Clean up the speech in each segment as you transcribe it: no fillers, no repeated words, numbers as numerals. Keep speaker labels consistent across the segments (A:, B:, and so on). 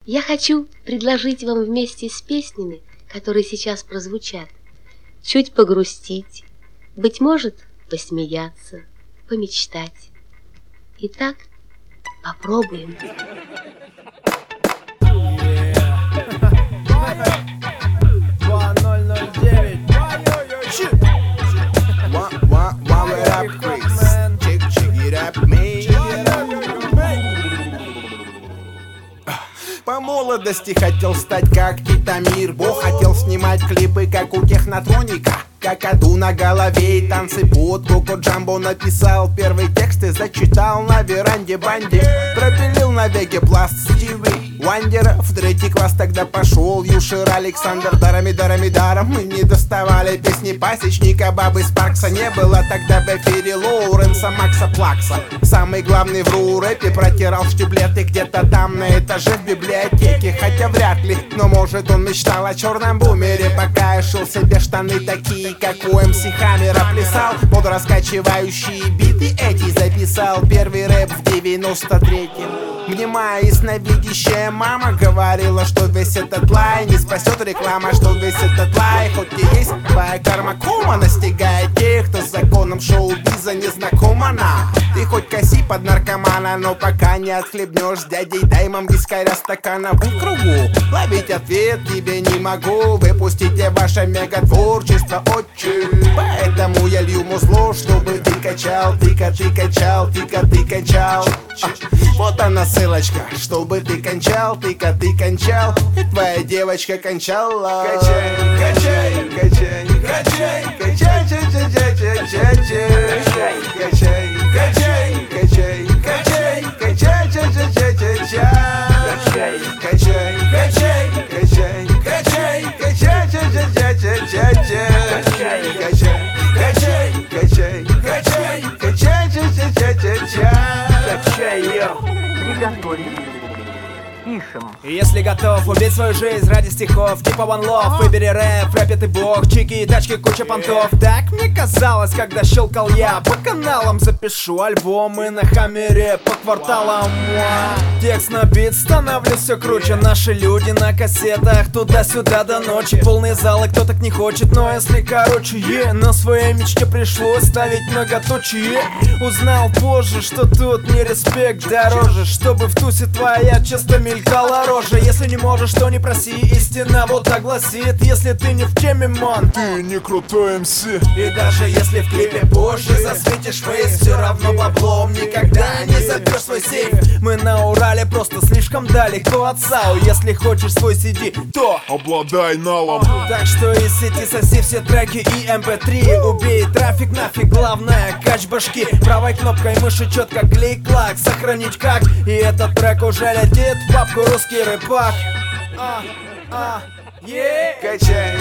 A: Я хочу предложить вам вместе с песнями, которые сейчас прозвучат, чуть погрустить, быть может, посмеяться, помечтать. Итак, попробуем.
B: По молодости хотел стать как Титамир, Бог хотел снимать клипы, как у Технотроника. Какаду на голове и танцы под Коко Джамбо. Написал первый текст и зачитал на веранде банде. Пропилил на веге пласт Стиви Уандера. В третий класс тогда пошел Юшир Александр. Даром мы не доставали песни пасечника. Бабы Спаркса не было тогда в эфире Лоуренса Макса Плакса. Самый главный в ру-рэпе протирал штиблеты где-то там на этаже в библиотеке. Хотя вряд ли, но может он мечтал о черном бумере, пока я шил себе штаны такие, как у МС Хаммера. Плясал под раскачивающие биты эти. Записал первый рэп в 93-м. Мне моя ясновидящая мама говорила, что весь этот лай не спасет реклама, что весь этот лай, хоть и есть твоя карма, кума настигает тех, кто с законом шоу-биза не знакома нам. Ты хоть коси под наркомана, но пока не отхлебнешь с дядей Даймом вискаря стакана в кругу. Ловить ответ тебе не могу, выпустите ваше мегатворчество, отче. Поэтому я лью музло, чтобы ты качал, ты качал. Вот она ссылочка, чтобы ты кончал, ты кончал, и твоя девочка кончала. Качай,
C: Если готов убить свою жизнь ради стихов типа One Love, выбери рэп, рэпит и бог, чики и тачки, куча понтов. Так мне казалось, когда щелкал я по каналам. Запишу альбомы на Хаммере по кварталам. Текст на бит, становлюсь все круче. Наши люди на кассетах туда-сюда до ночи. Полные залы, кто так не хочет, но если короче, на своей мечте пришлось ставить многоточие. Узнал позже, что тут не респект дороже, чтобы в тусе твоя часто мелькала рожа. Если не можешь, то не проси, истина вот так гласит. Если ты не в теме, ман, ты не крутой МС. И даже если в клипе позже засветишь фейс, все равно баблом никогда не забьешь свой сейф. Мы на Урале просто слишком далеко от САУ. Если хочешь свой CD, то
D: обладай налом.
C: Так что из сети соси все треки и MP3. Убей трафик нафиг, главное кач башки. Правой кнопкой мыши четко клик-клак, сохранить как. И этот трек уже летит в папку русский рэпак.
B: Качай,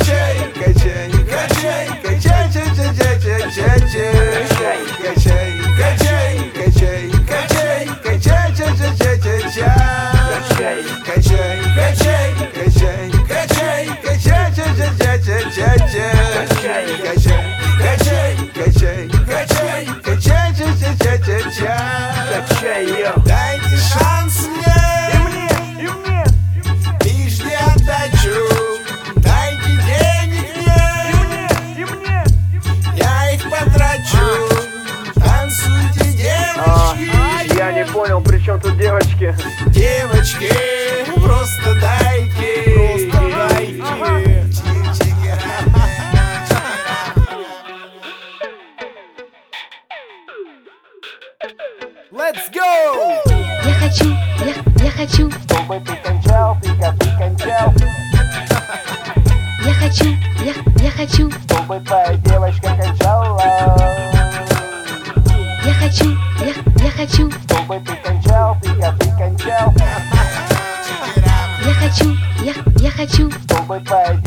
B: дайте шанс мне, пишите отдачу, дайте денег мне, я их потрачу. Танцуйте, девочки.
C: Я не понял, при чем тут девочки?
B: Девочки, просто дайте.
C: Let's go!
A: Я хочу,
B: Чтобы ты кончал, ты кончал,
A: я хочу,
B: чтобы твоя девочка кончала.
A: я хочу,
B: Чтобы ты кончал, ты кончал.
A: я хочу,
B: Чтобы твоя